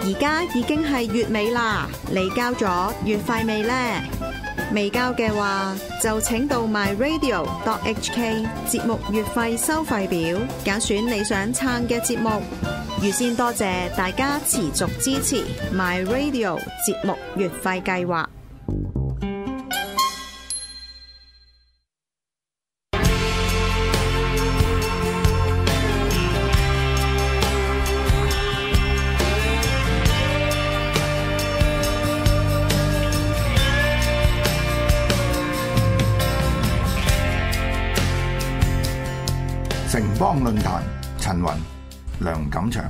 而家已經係月尾啦，你交咗月費未呢？未交嘅話，就請到 myradio.hk 節目月費收費表，揀選你想撐嘅節目。預先多謝大家持續支持 myradio 節目月費計劃。 城邦論壇，陳雲、梁錦祥，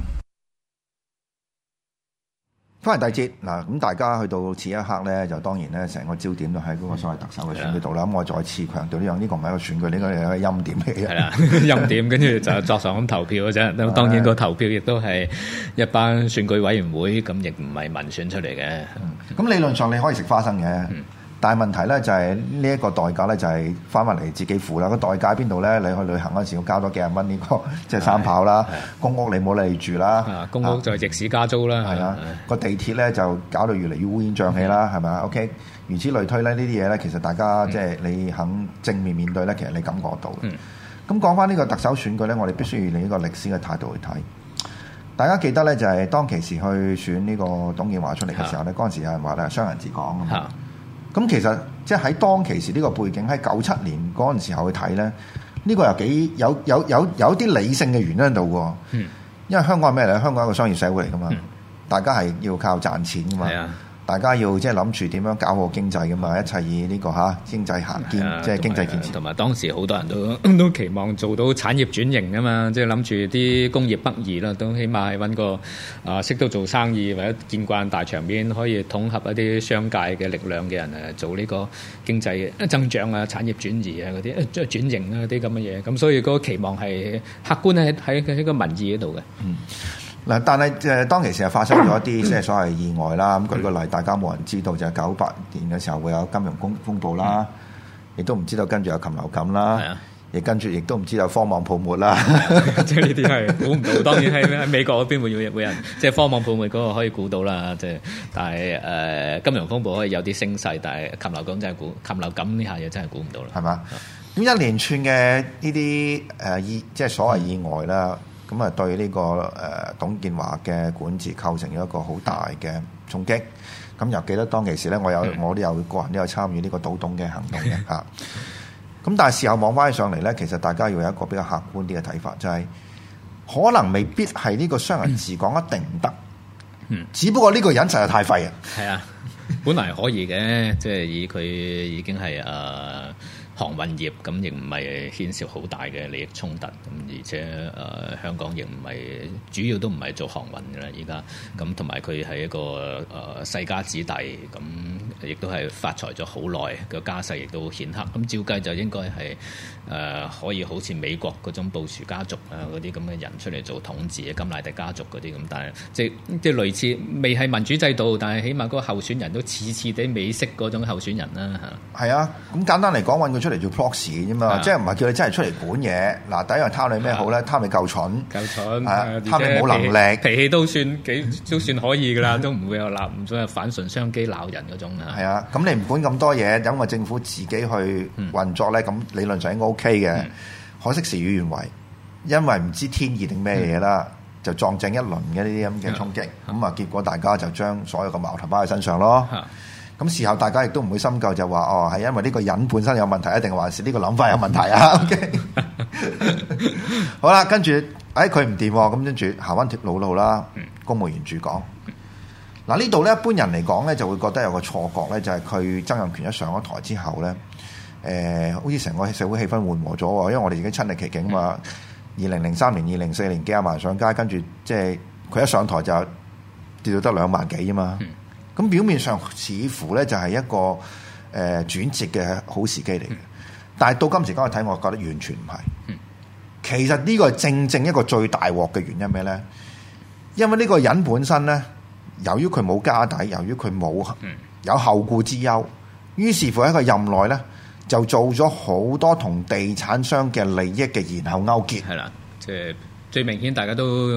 翻嚟第二節嗱，咁大家去到此一刻咧，就當然咧，成個焦點都喺嗰個所謂特首嘅選舉度啦。咁我再次強調呢個唔係一個選舉，呢個係一個欽點嚟嘅。係啦， 欽點，跟住就作上咁投票嘅啫。咁當然個投票亦都係一班選舉委員會，咁亦唔係民選出嚟嘅。 咁理論上你可以食花生嘅。但係問題咧就係呢一個代價咧就係翻返嚟自己付啦。個代價喺邊度咧？你去旅行嗰陣時要交多幾十蚊呢個即係三跑啦。公屋你冇理住啦。 公屋就係逆市加租啦。 係啊，個地鐵咧就搞到越嚟越烏煙瘴氣啦，係咪啊 ？OK，如此類推咧，呢啲嘢咧其實大家即係你肯正面面對咧，其實你感覺到嘅。咁講翻呢個特首選舉咧，我哋必須要用一個歷史嘅態度去睇。大家記得咧就係當其時去選呢個董建華出嚟嘅時候咧，嗰陣時有人話咧商人治港咁。咁其實即係喺當其時呢個背景，喺97年嗰陣時候去睇咧，呢個又幾有啲理性嘅原因喺度喎。因為香港係咩嚟？香港係一個商業社會嚟噶嘛，大家係要靠賺錢噶嘛。大家要即係諗住點樣搞好經濟噶嘛，一切以呢個經濟行建，即係經濟建設。 同埋當時好多人都期望做到產業轉型噶嘛，即係諗住啲工業北移啦，都起碼係揾個識得做生意或者見慣大場面，可以統合一啲商界嘅力量嘅人做呢個經濟增長啊、產業轉移啊嗰啲，即係轉型啊啲咁嘅嘢。咁所以嗰個期望係客觀喺個民意嗰度嘅。 嗱，但係當其時係發生咗一啲即係所謂意外啦。咁舉個例，大家冇人知道就係98年嘅時候會有金融風暴啦，亦都唔知道跟住有禽流感啦，亦跟住亦都唔知有科網泡沫啦。 即係呢啲係估唔到，當然喺美國嗰邊會有人即係科網泡沫嗰個可以估到啦。即係但係金融風暴可以有啲升勢，但係禽流感真係禽流感呢下嘢真係估唔到啦。 係嘛？咁一連串嘅呢啲即係所謂意外啦。咁啊，對呢個董建華嘅管治構成咗一個好大嘅衝擊。咁又記得當其時咧，我都有個人都有參與呢個倒董嘅行動嘅嚇。咁但係事後望翻起上嚟咧，其實大家要有一個比較客觀啲嘅睇法，就係可能未必係呢個商人治港一定唔得。只不過呢個人實在太廢啊。係啊， 本來可以嘅，即係以佢已經係航運業咁亦唔係牽涉好大嘅利益衝突，咁而且香港亦唔係主要都唔係做航運嘅啦，而家咁同埋佢係一個世家子弟，咁亦都係發財咗好耐，個家世亦都好顯赫，咁照計就應該係可以好似美國嗰種布殊家族啊嗰啲咁嘅人出嚟做統治嘅甘迺迪家族嗰啲咁，但係即係類似未係民主制度，但係起碼嗰個候選人都似地美式嗰種候選人啦嚇。 係啊，咁簡單嚟講，揾佢出嚟做 proxy 啫嘛，即係唔係叫你真係出嚟管嘢。嗱，第一樣貪你咩好咧？貪你夠蠢，貪你冇能力， 脾氣都算可以噶啦，都唔會有唔想反唇相譏鬧人嗰種啊。 係啊，咁你唔管咁多嘢，等個政府自己去運作咧，咁理論上應該 OK 嘅。可惜事與願違，因為唔知天意定咩嘢啦，就撞正一輪嘅呢啲咁嘅衝擊，咁啊結果大家就將所有嘅矛頭擺喺身上咯。咁事後大家亦都唔會深究，就話係因為呢個人本身有問題，一定還是呢個諗法有問題啊？OK， 好啦，跟住佢唔掂，咁跟住行翻條老路啦。公務員駐港嗱，呢度咧，一般人嚟講咧就會覺得有個錯覺咧，就係佢曾蔭權一上咗台之後咧，好似成個社會氣氛緩和咗喎，因為我哋已經親歷其境嘛。2003年、2004年幾廿萬上街，跟住即係佢一上台就跌到得2萬幾啫嘛。咁表面上似乎咧就係一個轉折嘅好時機嚟嘅，但係到今時今日睇，我覺得完全唔係。其實呢個係正一個最大鑊嘅原因咩咧？因為呢個人本身咧，由於佢冇家底，由於佢冇有後顧之憂，於是乎喺佢任內咧就做咗好多同地產商嘅利益嘅前後勾結。 係啦，即係最明顯大家都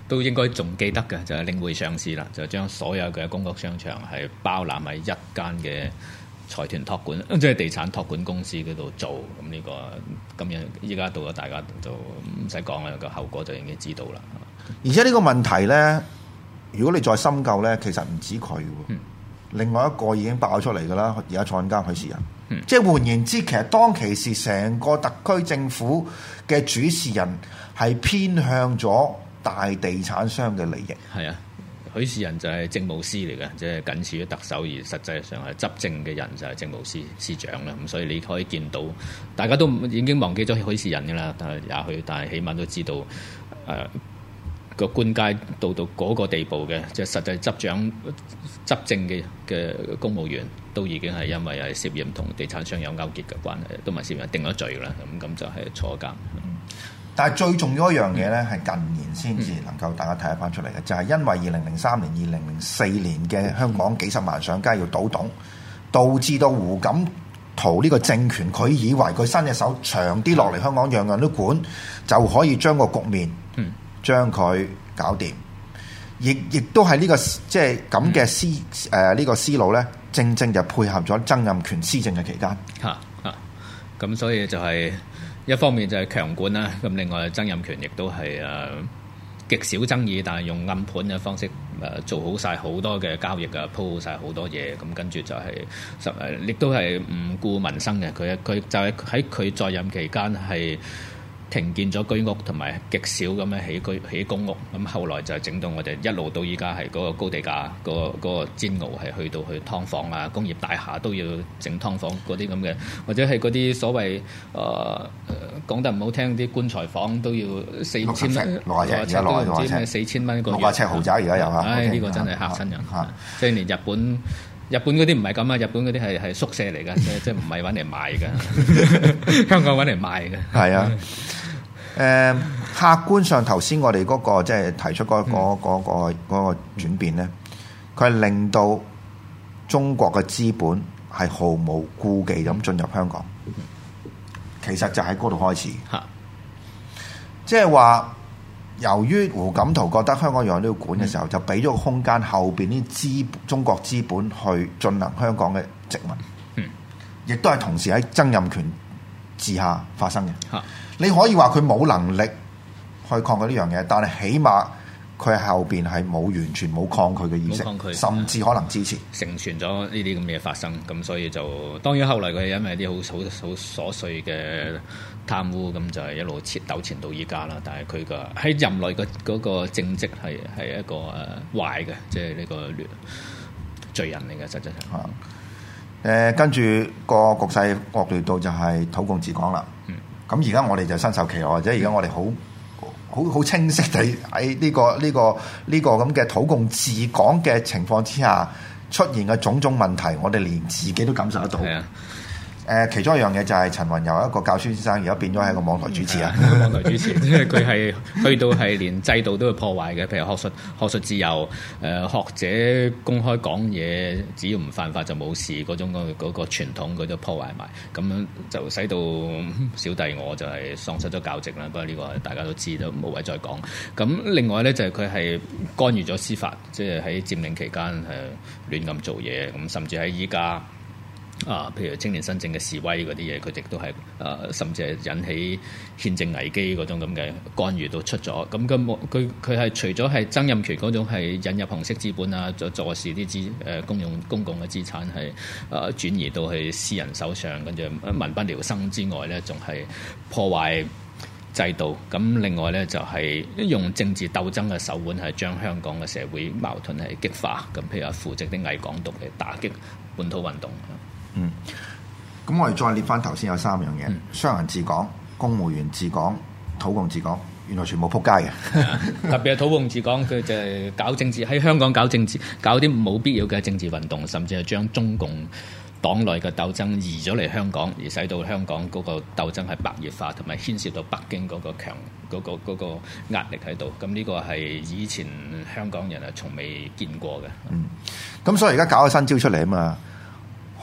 都應該仲記得嘅，就係領匯上市啦，就將所有嘅公屋商場係包攬喺一間嘅財團託管，即係地產託管公司嗰度做。咁呢個咁樣依家到咗大家就唔使講啦，個後果就已經知道啦。 而且呢個問題咧，如果你再深究咧，其實唔止佢喎，另外一個已經爆出嚟㗎啦，而家坐緊監許仕仁。即係換言之，其實當其時成個特區政府嘅主事人係偏向咗大地產商嘅利益。 係啊，許仕仁就係政務司嚟嘅，即係僅次於特首，而實際上係執政嘅人就係政務司司長啦。咁所以你可以見到，大家都已經忘記咗許仕仁㗎啦，但係起碼都知道個官階到嗰個地步嘅，即係實際執政嘅公務員都已經係因為係涉嫌同地產商有勾結嘅關係，都唔係涉嫌定咗罪啦。咁就係坐監。 但係最重要一樣嘢咧，係近年先至能夠大家睇得翻出嚟嘅，就係因為2003年、2004年嘅香港幾十萬上街要倒董，導致到胡錦濤呢個政權，佢以為佢伸隻手長啲落嚟香港，樣樣都管，就可以將個局面將佢搞掂。亦都係呢個即係咁嘅呢個思路咧，正正就配合咗曾蔭權施政嘅期間。 咁所以就係一方面就係強管啦，咁另外曾蔭權亦都係極少爭議，但係用暗盤嘅方式做好晒好多嘅交易啊，鋪好晒好多嘢，咁跟住就係亦都係唔顧民生嘅。佢就係喺佢在任期間係停建咗居屋，同埋極少咁樣起公屋。咁後來就整到我哋一路到依家係嗰個高地價嗰個煎熬，係去到去劏房啊，工業大廈都要整劏房嗰啲咁嘅，或者係嗰啲所謂講得唔好聽啲棺材房都要4000蚊，60尺都唔知咩4000蚊一個月，60尺豪宅而家有嚇。呢個真係嚇親人，即係連日本嗰啲唔係咁啊！日本嗰啲係宿舍嚟㗎，即係唔係揾嚟賣㗎。香港揾嚟賣嘅。係啊， 客觀上頭先我哋嗰個即係提出嗰個轉變咧，佢係令到中國嘅資本係毫無顧忌咁進入香港。其實就喺嗰度開始，即係話。由於胡錦濤覺得香港樣都要管嘅時候，就俾咗個空間後邊啲中國資本去進行香港嘅殖民，亦都係同時喺曾蔭權治下發生嘅。你可以話佢冇能力去抗拒呢樣嘢，但係起碼佢喺後邊係完全冇抗拒嘅意識，甚至可能支持， 成全咗呢啲咁嘅嘢發生。咁所以就當然後來佢係因為啲好瑣碎嘅貪污，咁就係一路糾纏到依家啦。但係佢個喺任內嗰個政績係一個壞嘅，即係呢個罪人嚟嘅，實際上。 跟住個局勢惡劣到就係土共治港啦。咁而家我哋就身受其害，或者而家我哋好清晰地喺呢個咁嘅土共治港嘅情況之下出現嘅種種問題，我哋連自己都感受得到。其中一樣嘢就係陳雲由一個教書先生，而家變咗係一個網台主持啊！ 網台主持，即係佢係去到係連制度都會破壞嘅，譬如學術自由，學者公開講嘢，只要唔犯法就冇事嗰種嗰個傳統，佢都破壞埋，咁樣就使到小弟我就係喪失咗教職啦。不過呢個大家都知，都冇謂再講。咁另外咧就係佢係干預咗司法，即係喺佔領期間亂咁做嘢，咁甚至喺依家。譬如青年新政嘅示威嗰啲嘢，佢亦都係甚至係引起憲政危機嗰種咁嘅干預都出咗。咁佢係除咗係曾蔭權嗰種係引入紅色資本啊，坐視啲公共嘅資產係轉移到去私人手上，跟住民不聊生之外咧，仲係破壞制度。咁另外咧就係用政治鬥爭嘅手腕係將香港嘅社會矛盾係激化。咁譬如話扶植啲偽港獨嚟打擊本土運動。 咁我哋再列翻頭先有3樣嘢：商人治港、公務員治港、土共治港，原來全部撲街嘅。 特別係土共治港，佢就係搞政治，喺香港搞政治，搞啲冇必要嘅政治運動，甚至係將中共黨內嘅鬥爭移咗嚟香港，而使到香港嗰個鬥爭係白熱化，同埋牽涉到北京嗰個嗰個壓力喺度。咁呢個係以前香港人係從未見過嘅。 咁所以而家搞個新招出嚟啊嘛！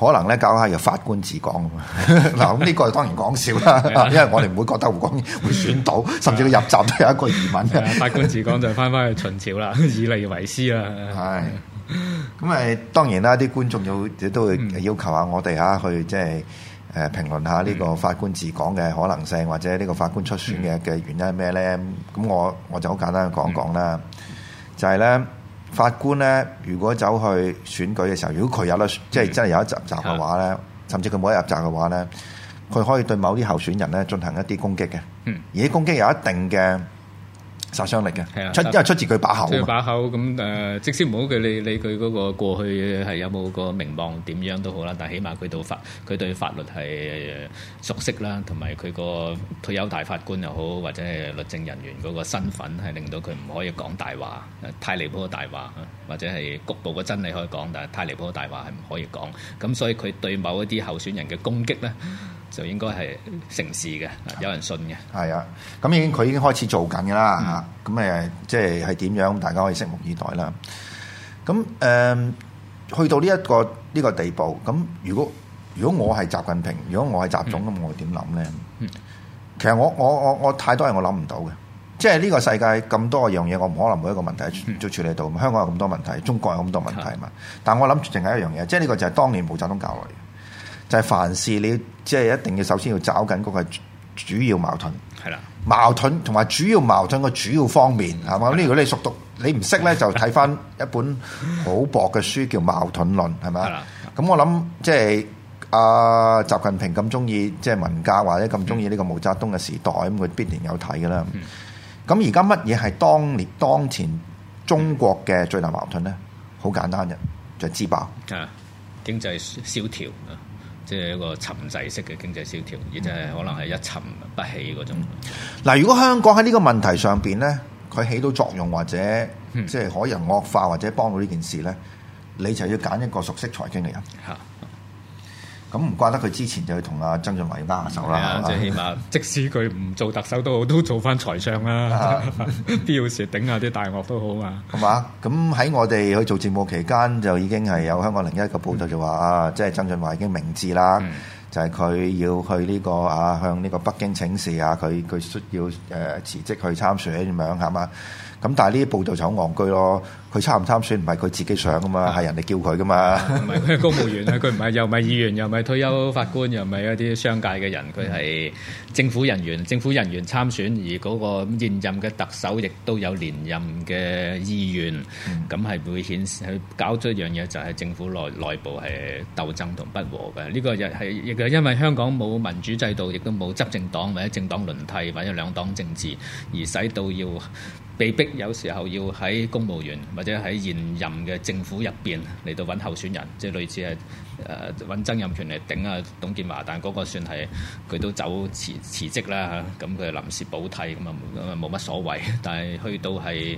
可能咧搞下由法官治港嗱，咁呢個當然講笑啦，因為我哋唔會覺得胡國興會選到，甚至佢入閘都有一個疑問嘅。 法官治港就翻去秦朝啦，以利為師啦。 係咁當然啦，啲觀眾都會要求下我哋去即係評論下呢個法官治港嘅可能性，或者呢個法官出選嘅原因係咩咧？咁我就好簡單講講啦，就係咧。法官咧，如果走去選舉嘅時候，如果佢有得即係真係有得入閘嘅話咧，甚至佢冇得入閘嘅話咧，佢可以對某啲候選人咧進行一啲攻擊嘅，而啲攻擊有一定嘅殺傷力嘅，因為出自佢把口。把口咁即使唔好佢理佢嗰個過去係有冇個名望點樣都好啦，但係起碼佢對法律係熟悉啦，同埋佢個退休大法官又好，或者係律政人員嗰個身份係令到佢唔可以講大話，太離譜嘅大話，或者係局部嘅真理可以講，但係太離譜嘅大話係唔可以講。咁所以佢對某一啲候選人嘅攻擊咧，就應該係成事嘅，有人信嘅。係啊，咁佢已經開始做緊㗎啦嚇。咁即係點樣？大家可以拭目以待啦。咁去到呢個地步，咁如果我係習近平，如果我係習總，咁我會點諗咧？其實我太多嘢我諗唔到嘅。即係呢個世界咁多樣嘢，我唔可能每一個問題都處理到。香港有咁多問題，中國有咁多問題嘛。但我諗住淨係一樣嘢，即係呢個就係當年毛澤東教我哋。就係凡事你即係一定要首先要找緊嗰個主要矛盾，係啦，矛盾同埋主要矛盾嘅主要方面係嘛？咁如果你熟讀，你唔識咧，就睇翻一本好薄嘅書叫《矛盾論》，係咪？咁我諗即係習近平咁中意即係文革或者咁中意呢個毛澤東嘅時代，咁佢必然有睇㗎啦。咁而家乜嘢係當前中國嘅最大矛盾咧？好簡單嘅，就係自爆，經濟蕭條。即係一個沉滯式嘅經濟蕭條，而真係可能係一沉不起嗰種。嗱，如果香港喺呢個問題上邊咧，佢起到作用或者即係可以惡化或者幫到呢件事咧，你就要揀一個熟悉財經嘅人。咁唔怪得佢之前就去同阿曾俊華握下手啦。即係起碼，即使佢唔做特首都好，都做翻財相啦。必要時頂下啲大鱷都好嘛。係嘛？咁喺我哋去做節目期間，就已經係有香港01個報道就話即係曾俊華已經明知啦，就係佢要去呢個向呢個北京請示佢需要辭職去參選咁樣係嘛？咁但係呢啲報道就好戇居咯，佢參唔參選唔係佢自己想噶嘛，係人哋叫佢噶嘛。唔係佢係公務員啊，佢唔係又唔係議員，又唔係退休法官，又唔係一啲商界嘅人，佢係政府人員。政府人員參選，而嗰個現任嘅特首亦都有連任嘅意願，咁係會顯示佢搞咗一樣嘢，就係政府內部係鬥爭同不和嘅。呢個亦係因為香港冇民主制度，亦都冇執政黨或者政黨輪替或者兩黨政治，而使到要被逼有時候要喺公務員或者喺現任嘅政府入邊嚟到揾候選人，即係類似係揾曾蔭權嚟頂啊董建華，但嗰個算係佢都辭職啦嚇，咁佢臨時補替咁啊冇乜所謂。但係去到係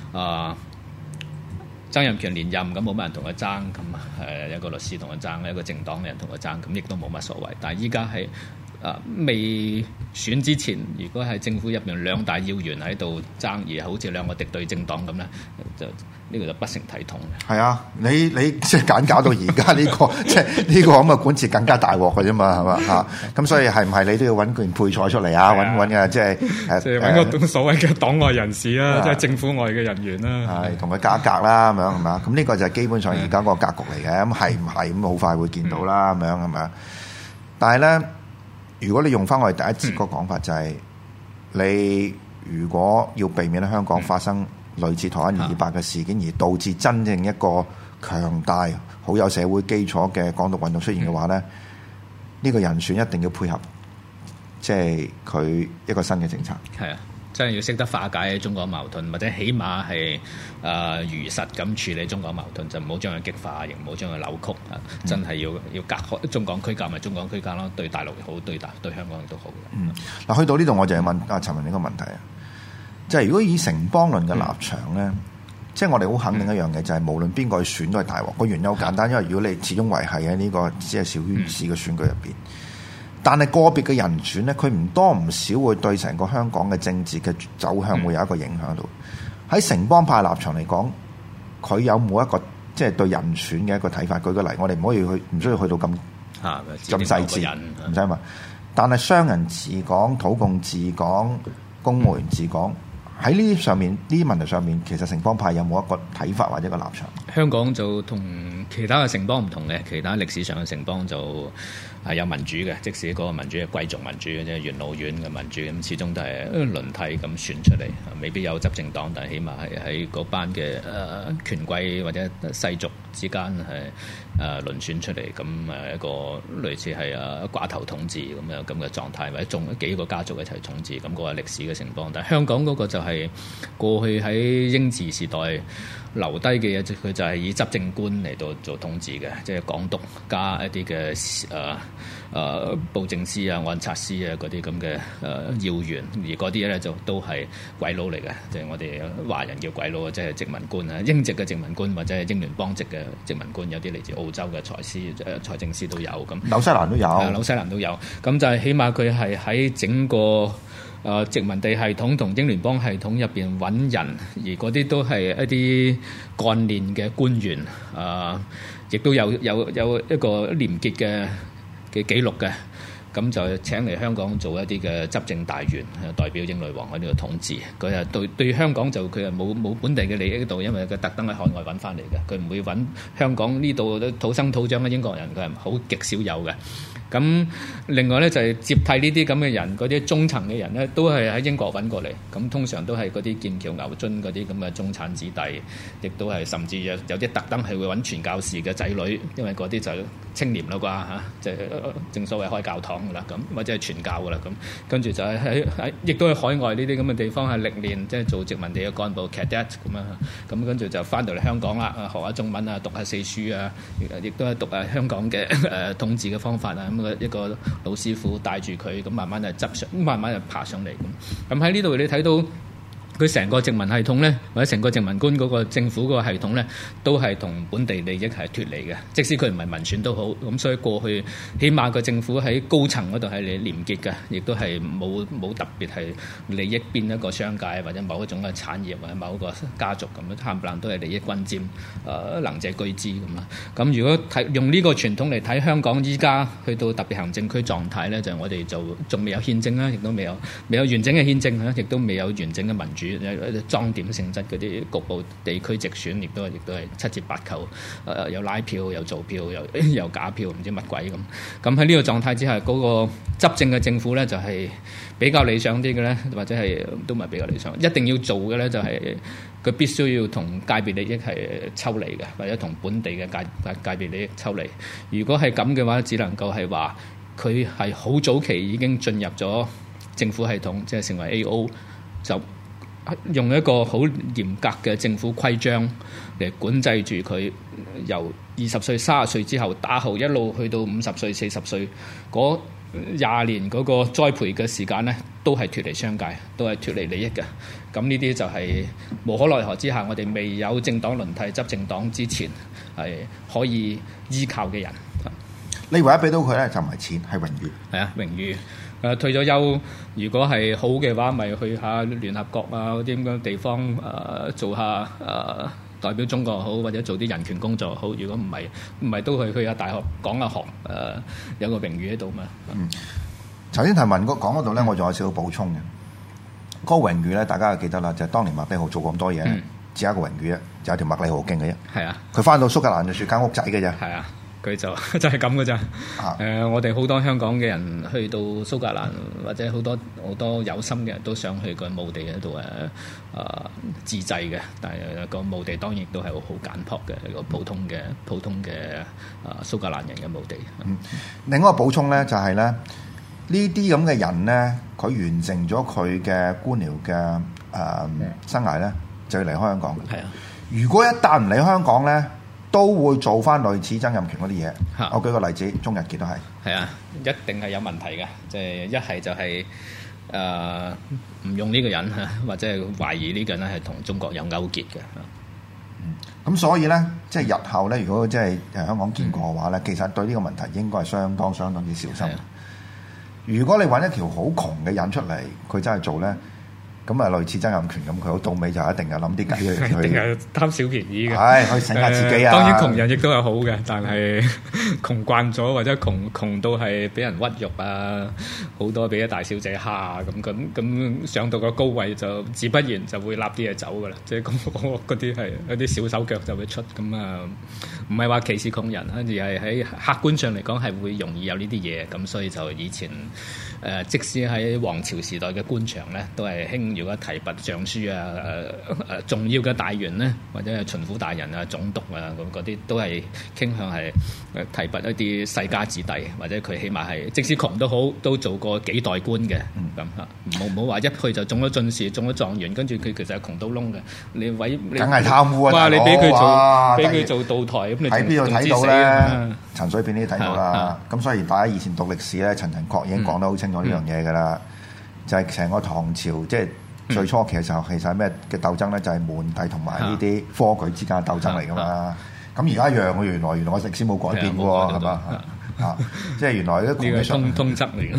曾蔭權連任咁冇乜人同佢爭，咁一個律師同佢爭，一個政黨嘅人同佢爭，咁亦都冇乜所謂。但係依家係未選之前，如果係政府入面兩大要員喺度爭，而好似兩個敵對政黨咁咧，就呢個就不成體統嘅。係啊，你即係揀搞到而家呢個即係呢個咁嘅管治更加大鑊嘅啫嘛，係嘛嚇？咁所以係唔係你都要揾件配菜出嚟啊？揾嘅即係揾個所謂嘅黨外人士啦，即係政府外嘅人員啦，係同佢加格啦咁樣係嘛？咁呢個就係基本上而家個格局嚟嘅。咁係唔係咁好快會見到啦咁樣係咪？但係咧。如果你用翻我哋第一節個講法，就係你如果要避免喺香港發生類似台灣228嘅事件，而導致真正一個強大、好有社會基礎嘅港獨運動出現嘅話咧，呢個人選一定要配合，即係佢一個新嘅政策。係啊，真係要識得化解中港矛盾，或者起碼係如實咁處理中港矛盾，就唔好將佢激化，亦唔好將佢扭曲啊！真係要隔開中港區隔，咪中港區隔咯，對大陸好，對香港亦都好嘅。嗱，去到呢度我就係問阿陳文呢個問題啊，即係如果以城邦論嘅立場咧，即係我哋好肯定一樣嘢，就係無論邊個去選都係大鑊。個原因好簡單，因為如果你始終維係喺呢個只係小圈子嘅選舉入邊。但係個別嘅人選咧，佢唔多唔少會對成個香港嘅政治嘅走向會有一個影響到。喺城邦派立場嚟講，佢有冇一個即係對人選嘅一個睇法。舉個例，我哋唔可以去，唔需要去到咁細緻，唔使嘛。但係商人治港、土共治港、公務員治港。喺呢啲上面，呢啲問題上面，其實城邦派有冇一個睇法或者一個立場？ 香港就同其他嘅城邦唔同嘅，其他歷史上嘅城邦就係有民主嘅，即使嗰個民主係貴族民主嘅啫，元老院嘅民主咁，始終都係輪替咁選出嚟，未必有執政黨，但係起碼係喺嗰班嘅權貴或者世族之間係輪選出嚟，咁一個類似係寡頭統治咁嘅狀態，或者仲幾個家族一齊統治，咁嗰個歷史嘅城邦。但係香港嗰個就係過去喺英治時代留低嘅嘢，佢就係以執政官嚟到做統治嘅，即係港督加一啲嘅布政司啊、按察司啊嗰啲咁嘅要員，而嗰啲咧就都係鬼佬嚟嘅，即係我哋華人叫鬼佬，即係殖民官啊，英籍嘅殖民官或者係英聯邦籍嘅殖民官，有啲嚟自澳洲嘅財政司都有咁。 紐西蘭都有， 紐西蘭都有，咁就係起碼佢係喺整個殖民地系統同英聯邦系統入邊揾人，而嗰啲都係一啲幹練嘅官員，亦都有一個廉潔嘅記錄嘅，咁就請嚟香港做一啲嘅執政大員，代表英女王喺呢度統治。佢係對香港就佢係冇本地嘅利益喺度，因為佢特登喺海外揾翻嚟嘅，佢唔會揾香港呢度土生土長嘅英國人，佢係好極少有嘅。咁另外咧就係接替呢啲咁嘅人，嗰啲中層嘅人咧都係喺英國揾過嚟，咁通常都係嗰啲劍橋牛津嗰啲咁嘅中產子弟，亦都係甚至有啲特登係會揾傳教士嘅仔女，因為嗰啲就清廉啦啩嚇，即係正所謂開教堂噶啦咁，或者係傳教噶啦咁，跟住就係喺亦都係海外呢啲咁嘅地方係歷練，即係做殖民地嘅幹部 cadet 咁啊，咁跟住就翻到嚟香港啦，學下中文啊，讀下四書啊，亦都係讀下香港嘅統治嘅方法啊。咁一個老師傅帶住佢，咁慢慢就執上，慢慢就爬上嚟咁。咁喺呢度你睇到佢成個殖民系統咧，或者成個殖民官嗰個政府嗰個系統咧，都係同本地利益係脫離嘅。即使佢唔係民選都好，咁所以過去起碼個政府喺高層嗰度係廉潔嘅，亦都係冇特別係利益邊一個商界或者某一種嘅產業或者某一個家族咁樣，冚唪唥都係利益均沾，能者居之咁啦。咁如果用呢個傳統嚟睇香港依家去到特別行政區狀態咧，就我哋就仲未有憲政啦，亦都未有完整嘅憲政啦，亦都未有完整嘅民主。裝點性質嗰啲局部地區直選，亦都係七折八扣，有拉票，有做票，有假票，唔知乜鬼咁。咁喺呢個狀態之下，嗰個執政嘅政府咧就係比較理想啲嘅咧，或者係都唔係比較理想，一定要做嘅咧就係佢必須要同界別利益係抽離嘅，或者同本地嘅界別利益抽離。如果係咁嘅話，只能夠係話佢係好早期已經進入咗政府系統，即係成為 AO 就。用一個好嚴格嘅政府規章嚟管制住佢，由20歲、30歲之後打後一路去到50歲、40歲嗰20年嗰個栽培嘅時間呢，都係脫離商界，都係脫離利益嘅。咁呢啲就係無可奈何之下，我哋未有政黨輪替執政黨之前係可以依靠嘅人。 你唯一俾到佢咧就唔係錢，係榮譽。 係啊，榮譽。退咗休，如果係好嘅話，咪去下聯合國啊嗰啲咁嘅地方做下代表中國好，或者做啲人權工作好。如果唔係都去下大學講下學，有個榮譽喺度嘛。 頭先提問講嗰度咧，我仲有少少補充嘅。嗰個榮譽咧，大家就記得啦，就係當年麥理浩做咁多嘢，只有一個榮譽啫，就係條麥理浩徑嘅啫。係啊，佢翻到蘇格蘭就住間屋仔嘅啫。係啊。佢就係咁嘅咋。我哋好多香港嘅人去到蘇格蘭，或者好多有心嘅人都想去個墓地嗰度自祭嘅，但係個墓地當然都係好簡樸嘅一個普通嘅蘇格蘭人嘅墓地。 另外一個補充咧就係咧，呢啲咁嘅人咧，佢完成咗佢嘅官僚嘅生涯咧，就要離開香港嘅。係啊，如果一旦唔離開香港咧，都會做翻類似曾蔭權嗰啲嘢。我舉個例子，鍾逸傑都係。係啊，一定係有問題嘅，即係一係就係唔用呢個人或者係懷疑呢個人係同中國有勾結嘅。咁所以咧，即係日後咧，如果即係香港見過嘅話咧，其實對呢個問題應該係相當之小心。如果你揾一條好窮嘅人出嚟，佢真係做咧， 咁啊，類似曾蔭權咁，佢好到尾就一定係諗啲計去， 定係貪小便宜嘅。 係可以醒下自己啊！ 當然窮人亦都係好嘅，但係窮慣咗或者窮到係俾人屈辱啊，好多俾啲大小姐蝦啊，咁上到個高位就自不然就會立啲嘢走噶啦，即係嗰啲係一啲小手腳就會出咁啊，唔係話歧視窮人，而係喺客觀上嚟講係會容易有呢啲嘢，咁所以就以前即使喺皇朝時代嘅官場咧，都係興如果提拔尚書啊、重要嘅大員咧，或者係巡撫大人啊、總督啊嗰啲，都係傾向係提拔一啲世家子弟，或者佢起碼係即使窮都好，都做過幾代官嘅咁嚇。唔好話一去就中咗進士、中咗狀元，跟住佢其實係窮到窿嘅。你梗係貪污啊！ 哇！你俾佢做道台咁，你喺邊度睇到咧？陳水扁呢啲睇到啦。咁所以大家以前讀歷史咧，陳寅恪已經講得好清楚呢樣嘢㗎啦。就係成個唐朝，即係最初期嘅時候，其實係咩嘅鬥爭咧？就係滿帝同埋呢啲科舉之間嘅鬥爭嚟㗎嘛。咁而家一樣嘅，原來我歷史冇改變喎，係嘛？即係原來啲呢個通則嚟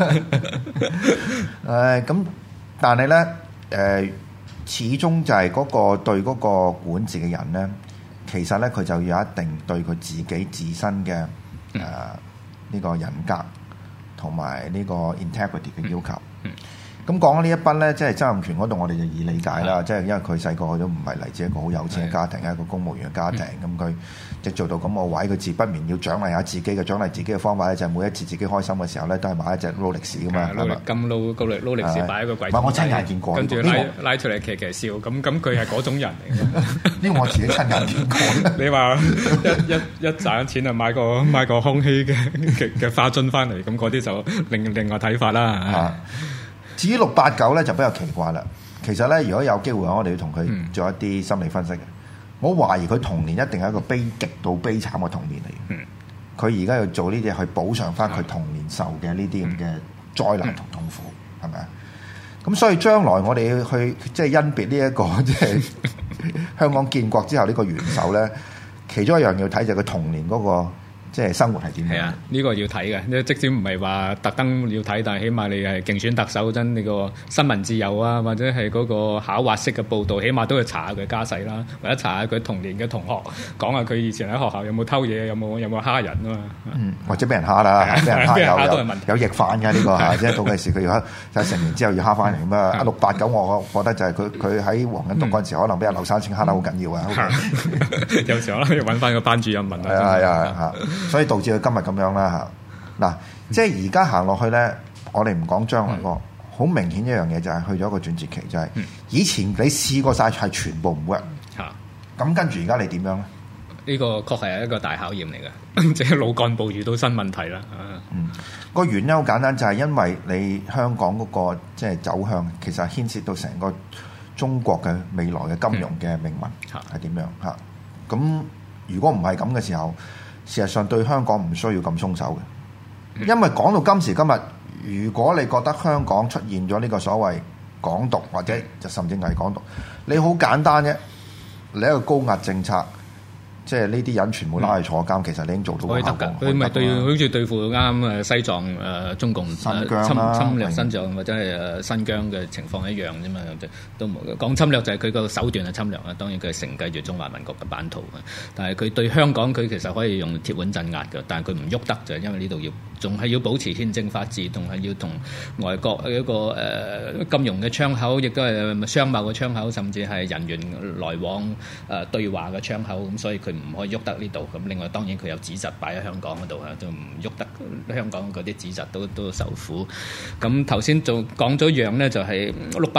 嘅。 咁但係咧始終就係嗰個對嗰個管治嘅人咧，其實咧佢就有一定對佢自己自身嘅呢個人格同埋呢個 integrity 嘅要求。咁講呢一筆咧，即係曾蔭權嗰度，我哋就易理解啦。即係因為佢細個佢都唔係嚟自一個好有錢嘅家庭，係一個公務員嘅家庭。咁佢即係做到咁個位，佢自不免要獎勵下自己嘅。獎勵自己嘅方法咧，就係每一次自己開心嘅時候咧，都係買一隻勞力士噶嘛。 金勞力士擺喺個櫃。 我親眼見過。 跟住拉出嚟騎笑，咁佢係嗰種人嚟嘅。 呢個我自己親眼見過。 你話一賺錢啊，買個空氣嘅花樽翻嚟，咁嗰啲就另外睇法啦。 至於689咧就比較奇怪啦。其實咧，如果有機會，我哋要同佢做一啲心理分析嘅。我懷疑佢童年一定係一個極度悲慘嘅童年嚟嘅。佢而家要做呢啲去補償翻佢童年受嘅呢啲咁嘅災難同痛苦，係咪啊？咁所以將來我哋要去即係甄別呢一個即係香港建國之後呢個元首咧，其中一樣要睇就係佢童年嗰個。即係生活係點樣？係啊， 呢個要睇嘅。即使唔係話特登要睇，但係起碼你係競選特首嗰陣，你個新聞自由啊，或者係嗰個考核式嘅報導，起碼都要查下佢家世啦，或者查下佢童年嘅同學，講下佢以前喺學校有冇偷嘢，有冇蝦人啊嘛。 或者俾人蝦啦，俾人蝦有逆反嘅呢個嚇，即係到嘅時佢要就成年之後要蝦翻嚟咁啊。689我覺得就係佢喺黃恩讀嗰陣時，可能俾阿劉山清蝦得好緊要啊。 有時候要揾翻個班主任問啊。 係啊。所以導致佢今日咁樣啦嚇。嗱，即係而家行落去咧，我哋唔講將來個，好明顯一樣嘢就係去咗一個轉折期，就係以前你試過晒係全部唔 work 嚇，咁跟住而家你點樣咧？ 呢個確係一個大考驗嚟嘅，即係老幹部遇到新問題啦。 個原因好簡單，就係因為你香港嗰個即係走向，其實牽涉到成個中國嘅未來嘅金融嘅命運係點樣嚇。咁如果唔係咁嘅時候，事實上對香港唔需要咁鬆手嘅，因為講到今時今日，如果你覺得香港出現咗呢個所謂港獨或者就甚至係港獨，你好簡單啫，你一個高壓政策。即係呢啲人全部拉去坐監，其實你已經做到個效果。 佢咪好似對付啱西藏中共侵略新疆或者係新疆嘅情況一樣啫嘛，都冇講侵略就係佢個手段係侵略啊。當然佢係承繼住中華民國嘅版圖嘅，但係佢對香港佢其實可以用鐵腕鎮壓嘅，但係佢唔喐得就係因為呢度仲係要保持憲政法治，仲係要同外國一個金融嘅窗口，亦都係商貿嘅窗口，甚至係人員來往對話嘅窗口，咁所以佢唔可以喐得呢度。咁另外當然佢有指責擺喺香港嗰度啊，就唔喐得香港嗰啲指責都受苦。咁頭先就講咗一樣咧，就係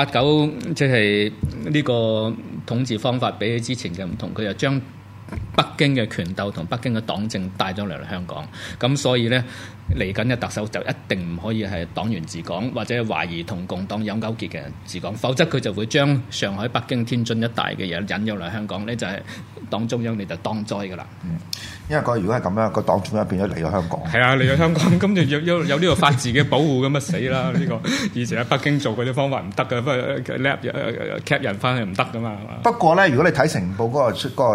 689，即係呢個統治方法比起之前嘅唔同，佢就將北京嘅權鬥同北京嘅黨政帶咗嚟香港。咁所以咧，嚟緊嘅特首就一定唔可以係黨員治港，或者懷疑同共黨有勾結嘅人治港，否則佢就會將上海、北京、天津一帶嘅嘢引入嚟香港咧，就係黨中央你就當災噶啦。 因為如果係咁樣，個黨中央變咗嚟咗香港。係啊，嚟咗香港，咁就有呢個法治嘅保護，咁啊死啦！呢個以前喺北京做嗰啲方法唔得嘅，不過 cap 人翻去唔得噶嘛。 不過咧，如果你睇成報嗰個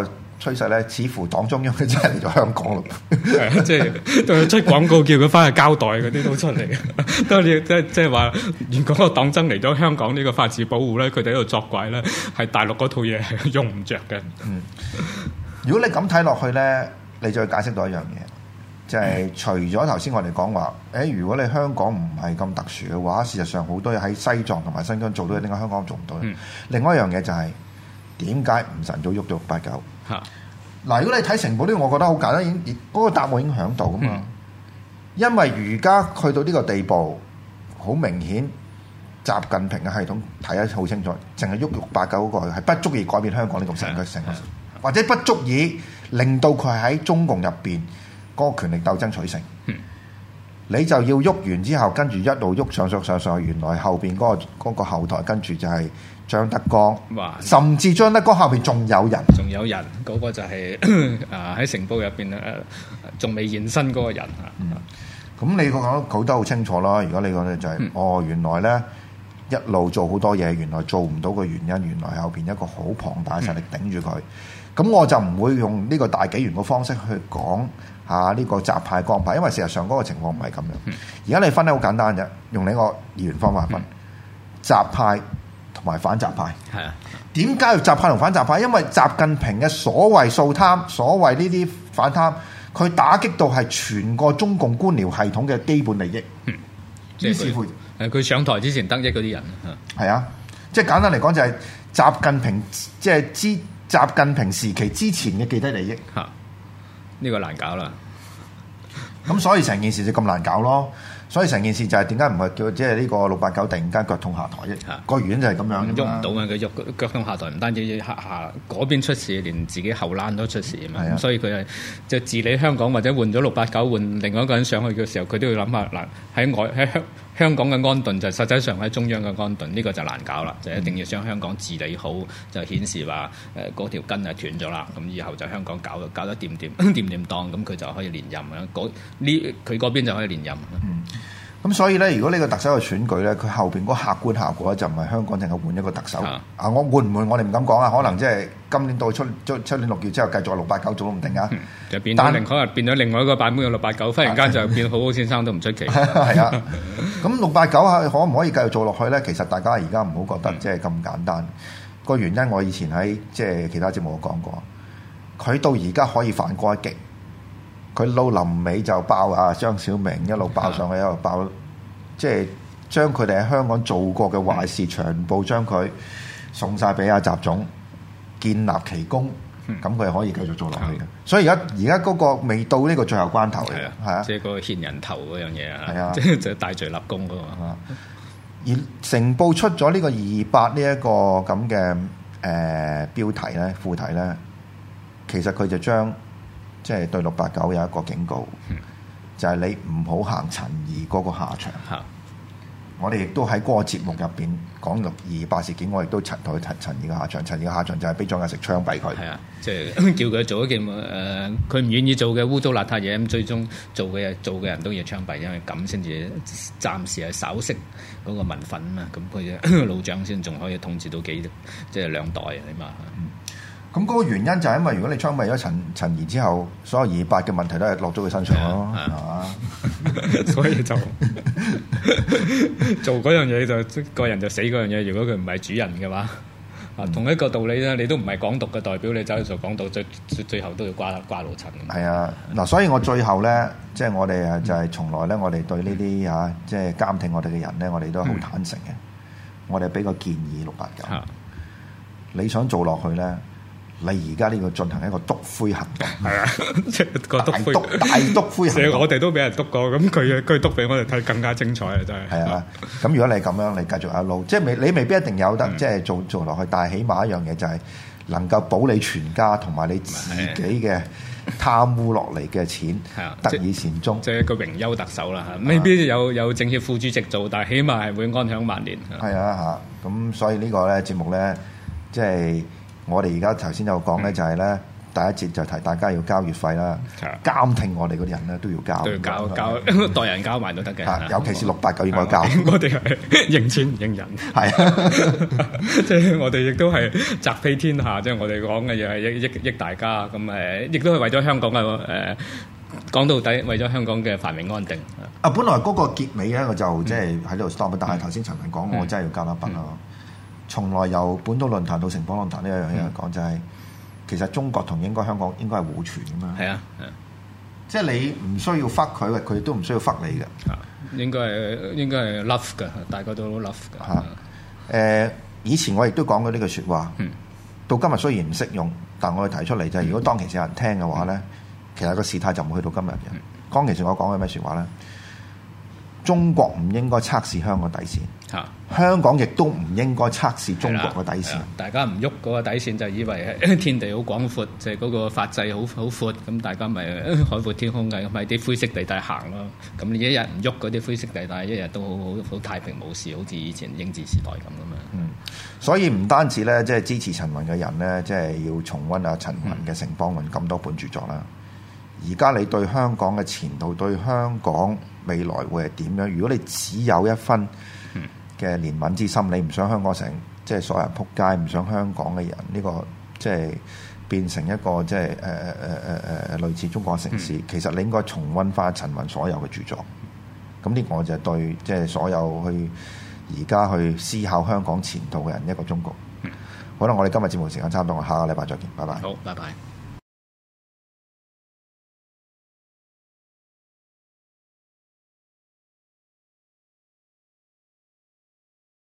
趨勢咧，似乎黨中央佢真係嚟咗香港咯。 係啊，即係出廣告叫佢翻去交代嗰啲都出嚟嘅。當你即係話，如果個黨爭嚟咗香港呢個法治保護咧，佢哋喺度作怪咧，係大陸嗰套嘢係用唔着嘅。 如果你咁睇落去咧，你再解釋到一樣嘢，就係除咗頭先我哋講話，如果你香港唔係咁特殊嘅話，事實上好多嘢喺西藏同埋新疆做到，點解香港做唔到咧？另外一樣嘢就係點解唔晨早喐到689？嗱，如果你睇成報呢，我覺得好簡單，已經嗰個答案已經響度噶嘛。因為而家去到呢個地步，好明顯，習近平嘅系統睇得好清楚，淨係喐689嗰個係不足以改變香港呢個成個，或者不足以令到佢喺中共入邊嗰個權力鬥爭取勝。你就要喐完之後，跟住一路喐上，原來後邊嗰個後台跟住就係張德江，甚至張德江後邊仲有人， 嗰個就係喺成報入邊仲未現身嗰個人咁你講得好清楚啦。如果你講咧就係原來咧一路做好多嘢，原來做唔到嘅原因，原來後邊一個好龐大嘅實力頂住佢。咁我就唔會用呢個大紀元嘅方式去講下呢個習派江派，因為事實上嗰個情況唔係咁樣。而家你分得好簡單啫，用呢個二元方法分習派同埋反習派。係啊，點解要習派同反習派？因為習近平嘅所謂掃貪，所謂呢啲反貪，佢打擊到係全個中共官僚系統嘅基本利益。於是乎， 佢上台之前得益嗰啲人係啊，即係簡單嚟講就係習近平即係習近平時期之前嘅既得利益。 呢個難搞啦。 咁所以成件事就咁難搞咯。所以成件事就係點解唔係叫即係呢個689突然間腳痛下台啫？個原因就係咁樣， 喐唔到嘛。佢喐腳痛下台，唔單止下嗰邊出事，連自己後欄都出事啊嘛。所以佢係即係治理香港或者換咗689換另外一個人上去嘅時候，佢都要諗下嗱，喺香港嘅安頓就實際上喺中央嘅安頓，呢個就難搞啦。就一定要將香港治理好，就顯示話嗰條根係斷咗啦。咁以後就香港搞得掂當，咁佢就可以連任啊。佢嗰邊就可以連任。 咁所以咧，如果呢個特首嘅選舉咧，佢後邊嗰客觀效果咧，就唔係香港淨係換一個特首。我換唔換我哋唔敢講啊，可能即係今年到出年6月之後繼續係689做都唔定啊。 就變咗另外一個版本嘅689，忽然間就變好好先生都唔出奇。 係啊，咁689可唔可以繼續做落去咧？其實大家而家唔好覺得即係咁簡單。個原因我以前喺即係其他節目講過，佢到而家可以反過一擊。佢到臨尾就爆張小明，一路爆上去，一路爆，即係將佢哋喺香港做過嘅壞事，全部將佢送晒俾習總，建立奇功，咁佢係可以繼續做落去嘅。所以而家嗰個未到呢個最後關頭嚟嘅，係啊， 即係個獻人頭嗰樣嘢啊， 係啊， 即係大罪立功嗰個。 而成報出咗呢個228呢一個咁嘅標題咧、副題咧，其實佢就將即係對689有一個警告，就係你唔好行陳儀嗰個下場。我哋亦都喺嗰個節目入邊講628事件，我亦都同佢提陳儀嘅下場。陳儀嘅下場就係俾蔣介石槍斃佢。係啊，即係叫佢做一件佢唔願意做嘅污糟邋遢嘢，咁最終做嘅人都要槍斃，因為咁先至暫時係稍息嗰個民憤啊嘛。咁佢老蔣先仲可以統治到即係2代啊嘛。 咁嗰個原因就係因為如果你槍斃咗陳儀之後，所有228嘅問題都係落咗佢身上咯，係嘛？ 所以就做嗰樣嘢就個人就死嗰樣嘢。如果佢唔係主人嘅話，同一個道理咧，你都唔係港獨嘅代表，你走去做港獨，最後都要瓜老襯。係啊，嗱，所以我最後咧，即係我哋就係從來咧，我哋對呢啲即係監聽我哋嘅人咧，我哋都好坦誠嘅。我哋俾個建議689，你想做落去咧？你而家呢個進行一個篤灰行動，係啊，即係個大篤灰行動。我哋都俾人篤過，咁佢篤俾我哋睇更加精彩啊！真係。係啊，咁如果你咁樣，你繼續一路，即係你未必一定有得即係做落去，但係起碼一樣嘢就係能夠保你全家同埋你自己嘅貪污落嚟嘅錢得以善終，即係一個榮休特首啦嚇。未必有政協副主席做，但係起碼係會安享晚年。係啊嚇，咁所以呢個咧節目咧，即係。我哋而家頭先有講咧，就係咧第一節就提大家要交月費啦，監聽我哋嗰啲人咧都要交， 都要交代人交埋都得嘅， 尤其是689應該交。 我哋係認錢唔認人，係啊，即係我哋亦都係責非天下，即係我哋講嘅嘢係益大家，咁亦都係為咗香港嘅講到底，為咗香港嘅繁榮安定。 本來嗰個結尾咧，我就即係喺呢度 stop，但係頭先陳文講，我真係要交一筆咯。從來由本土論壇到城邦論壇呢一樣嘢講，就係其實中國同香港應該係互存噶嘛。係啊，即係你唔需要忽佢，佢都唔需要忽你嘅。 應該係 love 嘅，大家都 love 嘅。 以前我亦都講過呢句説話，到今日雖然唔適用，但我哋提出嚟就係，如果當其時有人聽嘅話咧，其實個事態就唔會去到今日嘅。當其時我講嘅咩説話咧？中國唔應該測試香港底線，香港亦都唔應該測試中國嘅底線。 大家唔喐嗰個底線就以為係天地好廣闊，就係嗰個法制好闊，咁大家咪海闊天空嘅，咪啲灰色地帶行咯。咁你一日唔喐嗰啲灰色地帶，一日都好太平無事，好似以前英治時代咁噶嘛。 所以唔單止咧，即係支持陳雲嘅人咧，即係要重溫阿陳雲嘅《城邦論》咁多本著作啦。而家你對香港嘅前途，對香港未來會係點樣？如果你只有一分嘅憐憫之心，你唔想香港成即係所有人撲街，唔想香港嘅人呢個即係變成一個即係類似中國城市，其實你應該重溫翻陳雲所有嘅著作。咁呢個我就對即係所有去而家去思考香港前途嘅人一個忠告。好啦，我哋今日節目時間差唔多，我下個禮拜再見，拜拜。 好，拜拜。